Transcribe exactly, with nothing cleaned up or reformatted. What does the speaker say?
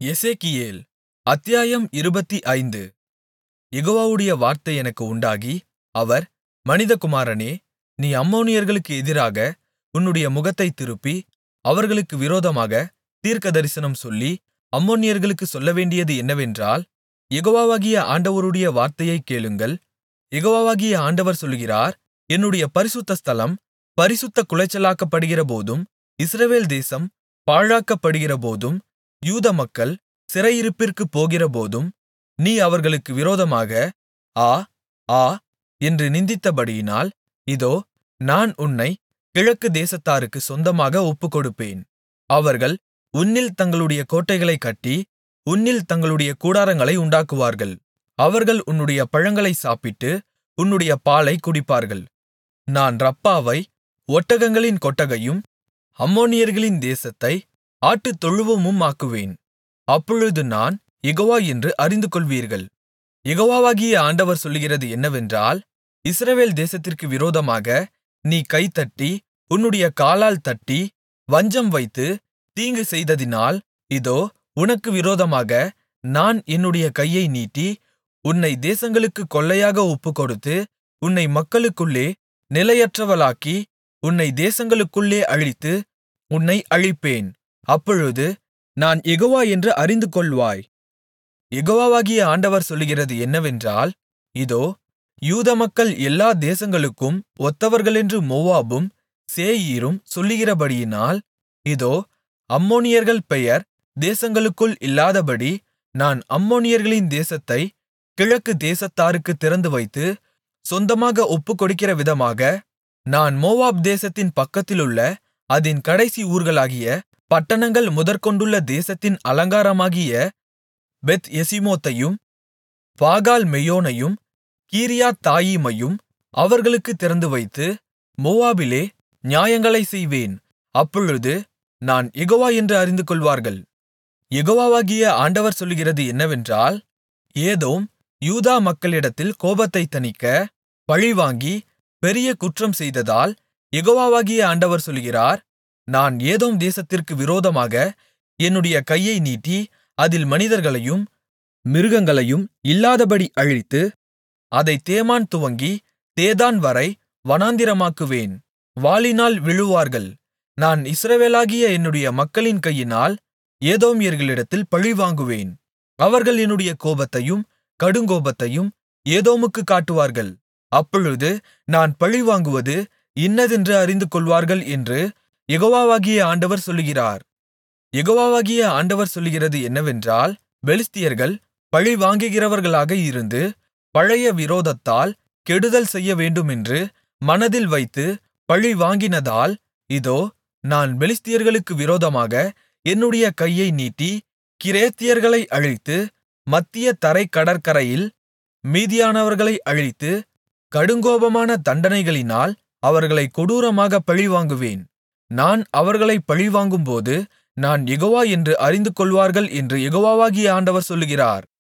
எசேக்கியேல் அத்தியாயம் இருபத்தைந்து. யெகோவாவுடைய வார்த்தை எனக்கு உண்டாகி, அவர், மனிதகுமாரனே, நீ அம்மோனியர்களுக்கு எதிராக உன்னுடைய முகத்தைத் திருப்பி, அவர்களுக்கு விரோதமாகத் தீர்க்கதரிசனம் சொல்லி, அம்மோனியர்களுக்குச் சொல்லவேண்டியது என்னவென்றால், யெகோவாகிய ஆண்டவருடைய வார்த்தையைக் கேளுங்கள். யெகோவாகிய ஆண்டவர் சொல்லுகிறார், என்னுடைய பரிசுத்த ஸ்தலம் பரிசுத்தக் குலைச்சலாக்கப்படுகிறபோதும், இஸ்ரவேல் தேசம் பாழாக்கப்படுகிறபோதும், யூத மக்கள் சிறையிருப்பிற்குப் போகிறபோதும், நீ அவர்களுக்கு விரோதமாக ஆ ஆ என்று நிந்தித்தபடியினால், இதோ, நான் உன்னைக் கிழக்கு தேசத்தாருக்குச் சொந்தமாக ஒப்புக்கொடுப்பேன். அவர்கள் உன்னில் தங்களுடைய கோட்டைகளைக் கட்டி, உன்னில் தங்களுடைய கூடாரங்களை உண்டாக்குவார்கள். அவர்கள் உன்னுடைய பழங்களைச் சாப்பிட்டு, உன்னுடைய பாலைக் குடிப்பார்கள். நான் ரப்பாவை ஒட்டகங்களின் கொட்டகையும், அம்மோனியர்களின் தேசத்தை ஆட்டுத்தொழுவமுமாக்குவேன். அப்பொழுது நான் யெகோவா என்று அறிந்துகொள்வீர்கள். யெகோவாகிய ஆண்டவர் சொல்லுகிறது என்னவென்றால், இஸ்ரவேல் தேசத்திற்கு விரோதமாக நீ கைதட்டி, உன்னுடைய காலால் தட்டி, வஞ்சம் வைத்து, தீங்கு செய்ததினால், இதோ, உனக்கு விரோதமாக நான் என்னுடைய கையை நீட்டி, உன்னை தேசங்களுக்குக் கொள்ளையாக ஒப்புக்கொடுத்து, உன்னை மக்களுக்குள்ளே நிலையற்றவளாக்கி, உன்னை தேசங்களுக்குள்ளே அழித்து, உன்னை அழிப்பேன். அப்பொழுது நான் யெகோவா என்று அறிந்துகொள்வாய். யெகோவாகிய ஆண்டவர் சொல்லுகிறது என்னவென்றால், இதோ, யூத மக்கள் எல்லா தேசங்களுக்கும் ஒத்தவர்களென்று மோவாபும் சேயீரும் சொல்லுகிறபடியினால், இதோ, அம்மோனியர்கள் பெயர் தேசங்களுக்குள் இல்லாதபடி நான் அம்மோனியர்களின் தேசத்தைக் கிழக்கு தேசத்தாருக்குத் திறந்துவைத்து, சொந்தமாக ஒப்புக்கொடுக்கிற விதமாக, நான் மோவாப் தேசத்தின் பக்கத்திலுள்ள அதின் கடைசி ஊர்களாகிய பட்டணங்கள் முதற்கொண்டுள்ள தேசத்தின் அலங்காரமாகிய பெத் எசிமோத்தையும், பாகால் மெயோனையும், கீரியாத்தாயீமையும் அவர்களுக்குத் திறந்துவைத்து, மோவாபிலே நியாயங்களைச் செய்வேன். அப்பொழுது நான் யெகோவா என்று அறிந்துகொள்வார்கள். யெகோவாகிய ஆண்டவர் சொல்லுகிறது என்னவென்றால், ஏதோம் யூதா மக்களிடத்தில் கோபத்தைத் தணிக்க, பழிவாங்கி பெரிய குற்றம் செய்ததால், யெகோவாகிய ஆண்டவர் சொல்லுகிறார், நான் ஏதோம் தேசத்திற்கு விரோதமாக என்னுடைய கையை நீட்டி, அதில் மனிதர்களையும் மிருகங்களையும் இல்லாதபடி அழித்து, அதைத் தேமான் துவங்கி தேதான் வரை வனாந்திரமாக்குவேன். வாளினால் விழுவார்கள். நான் இஸ்ரவேலாகிய என்னுடைய மக்களின் கையினால் ஏதோமியர்களிடத்தில் பழிவாங்குவேன். அவர்கள் என்னுடைய கோபத்தையும் கடுங்கோபத்தையும் ஏதோமுக்குக் காட்டுவார்கள். அப்பொழுது நான் பழிவாங்குவது இன்னதென்று அறிந்துகொள்வார்கள் என்று யெகோவாகிய ஆண்டவர் சொல்லுகிறார். யெகோவாகிய ஆண்டவர் சொல்லுகிறது என்னவென்றால், பெலிஸ்தியர்கள் பழிவாங்குகிறவர்களாக இருந்து, பழைய விரோதத்தால் கெடுதல் செய்யவேண்டுமென்று மனதில் வைத்து பழிவாங்கினதால், இதோ, நான் பெலிஸ்தியர்களுக்கு விரோதமாக என்னுடைய கையை நீட்டி, கிரேத்தியர்களை அழித்து, மத்திய தரைக் கடற்கரையில் மீதியானவர்களை அழித்து, கடுங்கோபமான தண்டனைகளினால் அவர்களைக் கொடூரமாகப் பழிவாங்குவேன். நான் அவர்களைப் பழிவாங்கும்போது, நான் யெகோவா என்று அறிந்துகொள்வார்கள் என்று யெகோவாகிய ஆண்டவர் சொல்லுகிறார்.